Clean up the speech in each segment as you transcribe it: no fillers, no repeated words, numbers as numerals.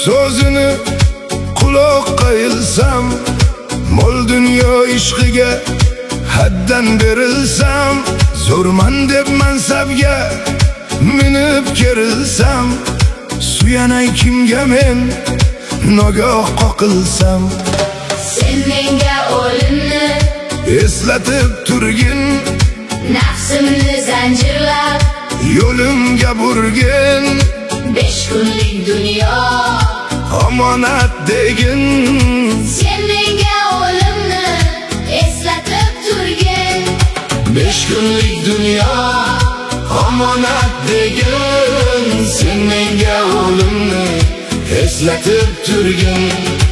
so'zini quloqqa ilsam, mol dunyo ishqiga haddan berilsam, zo'rman deb mansabga minib kerilsam, suyanay kimga men nogoh qoqilsam. Sen menga o'limni eslatib turgin, nafsimni zanjirlab yo'limga burgin. 5 kunlik dunyo omonat degin. Sen menga o'limni eslatib turgin. 5 kunlik dunyo omonat degin. Sen menga o'limni eslatib turgin.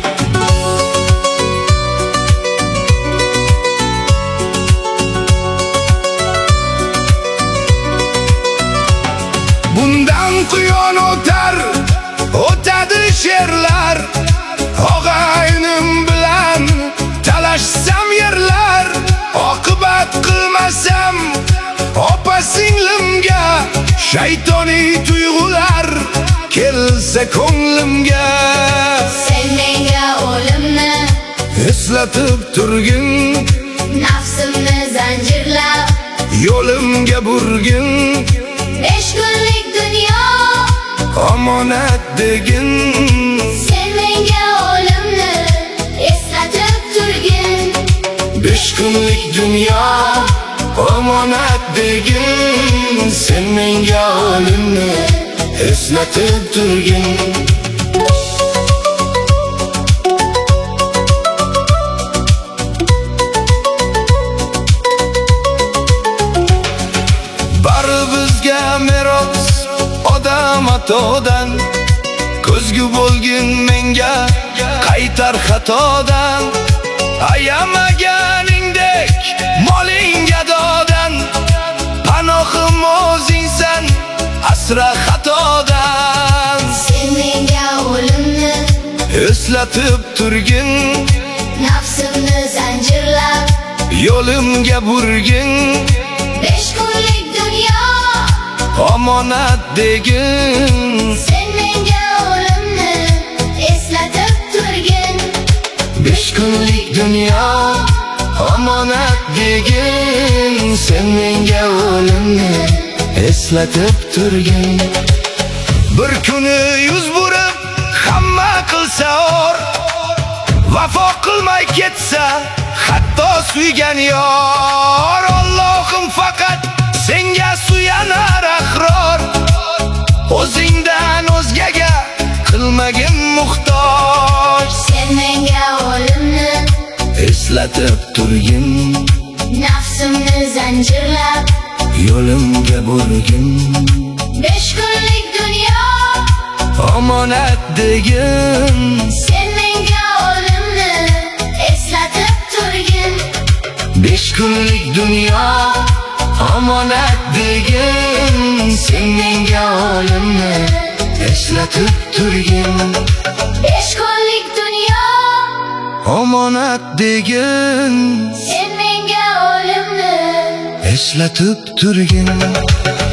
Bundan quyon o'tar, o'tadi she'rlar. Og'aynim bilan talashsam yerlar, oqibat qilmasam opa singlimga, shaytoniy tuyg'ular kelsa ko'nglimga. Sen menga o'limni eslatib turgin, nafsimni zanjirlab yo'limga burgin. 5 kunlik dunyo omonat degin. Sen menga o'limni eslatib turgin. 5 kunlik dunyo omonat degin. Sen menga o'limni eslatib turgin. Bari bizga meros odam atodan, ko'zgu bo'lgin menga qaytar xatodan. Ayamaganingdek moling gadodan, panohim o'zingsan asra xatodan. Sen menga o'limni eslatib turgin, nafsimni zanjirlab yo'limga burgin. 5 kunlik dunyo omonat degin. Sen menga o'limni eslatib turgin. 5 kunlik dunyo omonat degin. Sen menga o'limni eslatib turgin. Bir kuni yuz burib hamma qilsa or, vafo qilmay ketsa hatto suygan yor. Allohim faqat senga suyanar ahror, o'zingdan o'zgaga qilmagin muhtoj. Sen menga o'limni eslatib turgin, nafsimni zanjirlab yo'limga burgin. 5 kunlik dunyo omonat degin. Sen menga o'limni eslatib turgin. 5 kunlik dunyo omonat degin. Sen menga o'limni eslatib turgin. 5 kunlik dunyo omonat degin. Sen menga o'limni eslatib turgin.